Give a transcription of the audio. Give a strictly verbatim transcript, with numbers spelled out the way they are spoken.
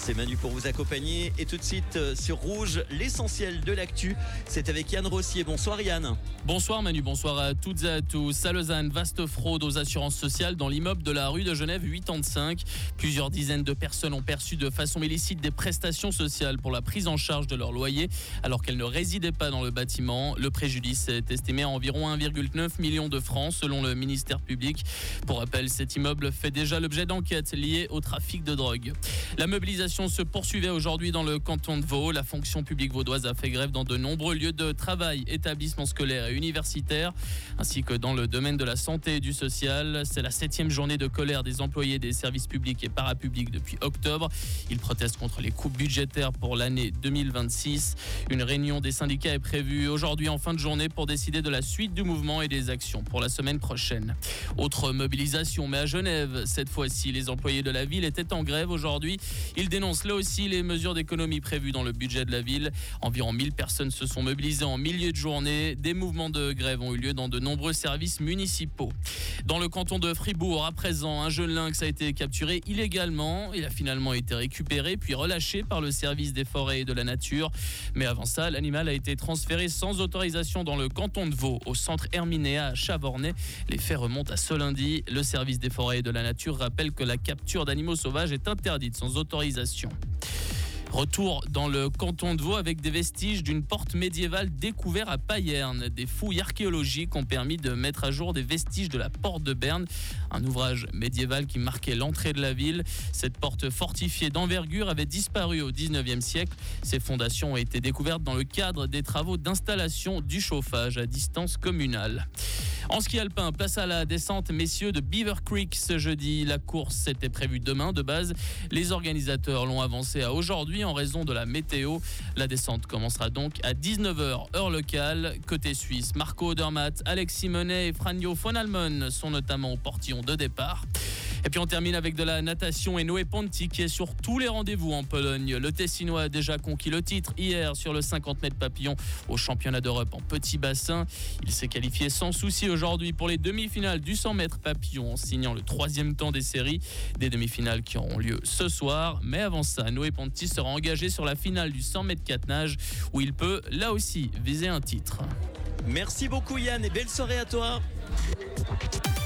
C'est Manu pour vous accompagner. Et tout de suite euh, sur Rouge, l'essentiel de l'actu, c'est avec Yann Rossier. Bonsoir Yann. Bonsoir Manu, bonsoir à toutes et à tous. À Lausanne, vaste fraude aux assurances sociales dans l'immeuble de la rue de Genève quatre-vingt-cinq. Plusieurs dizaines de personnes ont perçu de façon illicite des prestations sociales pour la prise en charge de leur loyer alors qu'elles ne résidaient pas dans le bâtiment. Le préjudice est estimé à environ un virgule neuf million de francs selon le ministère public. Pour rappel, cet immeuble fait déjà l'objet d'enquêtes liées au trafic de drogue. La mobilisation se poursuivait aujourd'hui dans le canton de Vaud. La fonction publique vaudoise a fait grève dans de nombreux lieux de travail, établissements scolaires et universitaires, ainsi que dans le domaine de la santé et du social. C'est la septième journée de colère des employés des services publics et parapublics depuis octobre. Ils protestent contre les coupes budgétaires pour l'année deux mille vingt-six. Une réunion des syndicats est prévue aujourd'hui en fin de journée pour décider de la suite du mouvement et des actions pour la semaine prochaine. Autre mobilisation, mais à Genève. Cette fois-ci, les employés de la ville étaient en grève aujourd'hui. Ils dénoncent là aussi les mesures d'économie prévues dans le budget de la ville. Environ mille personnes se sont mobilisées en milieu de journée. Des mouvements de grève ont eu lieu dans de nombreux services municipaux. Dans le canton de Fribourg, à présent, un jeune lynx a été capturé illégalement. Il a finalement été récupéré puis relâché par le service des forêts et de la nature. Mais avant ça, l'animal a été transféré sans autorisation dans le canton de Vaud, au centre Herminéa à Chavornay. Les faits remontent à ce lundi. Le service des forêts et de la nature rappelle que la capture d'animaux sauvages est interdite sans autorisation. Retour dans le canton de Vaud avec des vestiges d'une porte médiévale découverte à Payerne. Des fouilles archéologiques ont permis de mettre à jour des vestiges de la porte de Berne, un ouvrage médiéval qui marquait l'entrée de la ville. Cette porte fortifiée d'envergure avait disparu au dix-neuvième siècle. Ses fondations ont été découvertes dans le cadre des travaux d'installation du chauffage à distance communale. En ski alpin, place à la descente messieurs de Beaver Creek ce jeudi. La course était prévue demain de base. Les organisateurs l'ont avancée à aujourd'hui en raison de la météo. La descente commencera donc à dix-neuf heures heure locale. Côté suisse, Marco Odermatt, Alex Simonet et Franjo von Allmen sont notamment au portillon de départ. Et puis on termine avec de la natation et Noé Ponti qui est sur tous les rendez-vous en Pologne. Le Tessinois a déjà conquis le titre hier sur le cinquante mètres papillon au championnat d'Europe en petit bassin. Il s'est qualifié sans souci aujourd'hui pour les demi-finales du cent mètres papillon en signant le troisième temps des séries. Des demi-finales qui auront lieu ce soir. Mais avant ça, Noé Ponti sera engagé sur la finale du cent mètres quatre nages où il peut là aussi viser un titre. Merci beaucoup Yann et belle soirée à toi.